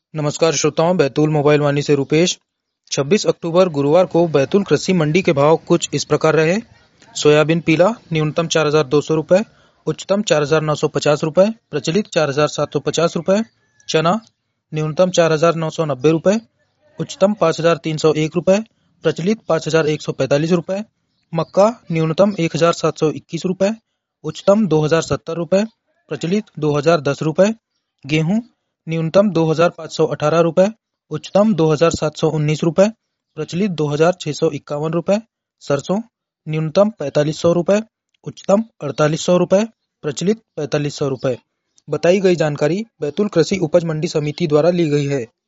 नमस्कार श्रोताओं, बैतूल मोबाइल वाणी से रूपेश। 26 अक्टूबर गुरुवार को बैतूल कृषि मंडी के भाव कुछ इस प्रकार रहे। सोयाबीन पीला न्यूनतम 4,200 रुपए, उच्चतम 4,950 रुपए, प्रचलित 4,750 रुपए। चना न्यूनतम 4,990 रुपए, उच्चतम 5,301 रुपए, प्रचलित 5,145 रुपए। मक्का न्यूनतम 1,721 रुपए, उच्चतम 2,070 रुपए, प्रचलित 2,010 रुपए। गेहूं न्यूनतम 2,518 रुपए, उच्चतम 2,719 रुपए, प्रचलित 2,651 रुपए। सरसों न्यूनतम 4,500 रुपए, उच्चतम 4,800 रुपए, प्रचलित 4,500 रुपए। बताई गई जानकारी बैतूल कृषि उपज मंडी समिति द्वारा ली गई है।